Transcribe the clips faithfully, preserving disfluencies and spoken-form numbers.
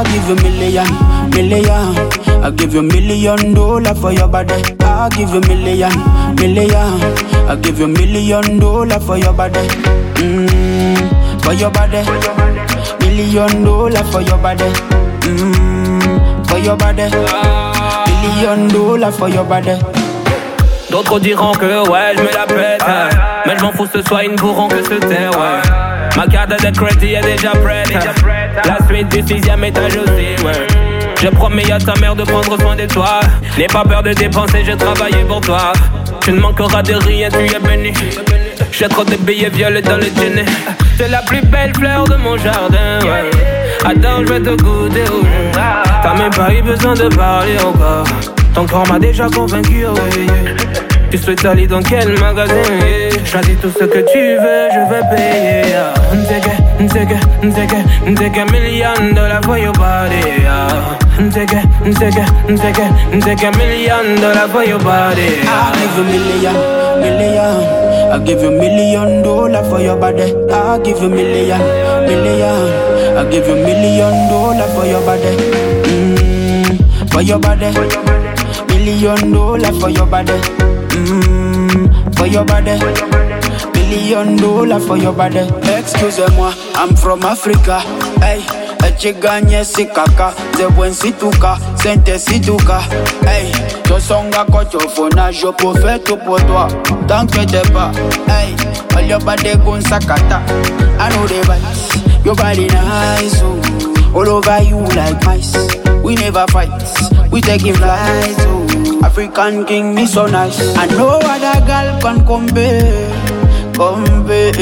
I'll give you million, million. I'll give you million dollar for your body. I'll give you million, million. I'll give you million dollar for your body. Mmm, for your body. Million dollar for your body. Mmm, for your body. Million dollar for your body. D'autres diront que ouais, je me la pète, hein. Mais je m'en fous, ce soit ils ne pourront que se taire, ouais. Ma carte de crédit est déjà prête, hein. La suite du sixième étage aussi, ouais. Je promets à ta mère de prendre soin de toi. N'aie pas peur de dépenser, j'ai travaillé pour toi. Tu ne manqueras de rien, tu es béni. J'ai trop de billets violets dans le dîner. C'est la plus belle fleur de mon jardin, ouais. Attends, je vais te goûter, oh. T'as même pas eu besoin de parler encore. Ton corps m'a déjà convaincu, oh, yeah. Tu souhaites aller dans quel magasin, yeah. Choisis tout ce que tu veux, je vais payer, yeah. Take take take take a million dollar for your body, yeah. Take take take take a million dollar for your body, yeah. I'll give you million, million. I'll give you million dollar for your body. I'll give you million, million. I'll give you million dollar for your body. Mmm, for your body. Million dollar for your body. Mmm, for your body. Million dollar for your body. Excusez-moi, I'm from Africa. Hey, eche ganye si kaka. Ze buen si tuka, sente si tuka. Hey, yo songa kochofona, je peux faire tout pour toi. T'inquiète pas. Hey, all your body gon sakata. I know the vibes. Your body nice, oh. All over you like mice. We never fight, we taking flights, oh. African king, me so nice. I know other girl can compare, compare.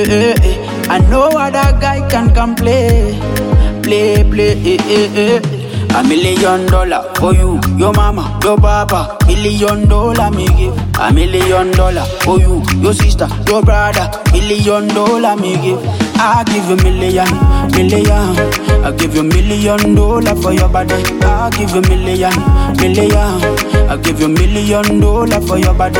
I know other guy can come play, play, play. A million dollar for you, your mama, your papa. Million dollar me give. A million dollar for you, your sister, your brother. Million dollar me give. I give you million, million. I give you million dollar for your body. I give you million, million. I give you million dollar for your body.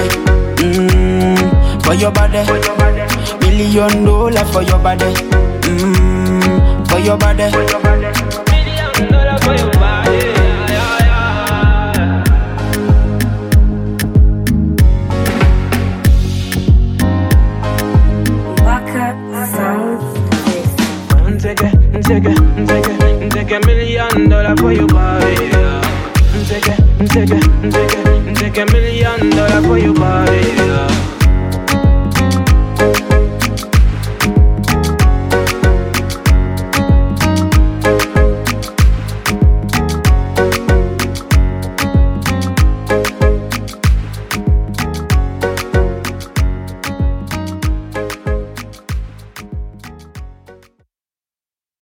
Mmm, for your body. Million dollar for your body. Mmm, for your body. Million dollar for your body. Take a, take a, take a, take a million dollar for your body, yeah. Take a, take a, take a, take a million dollar for your body, yeah.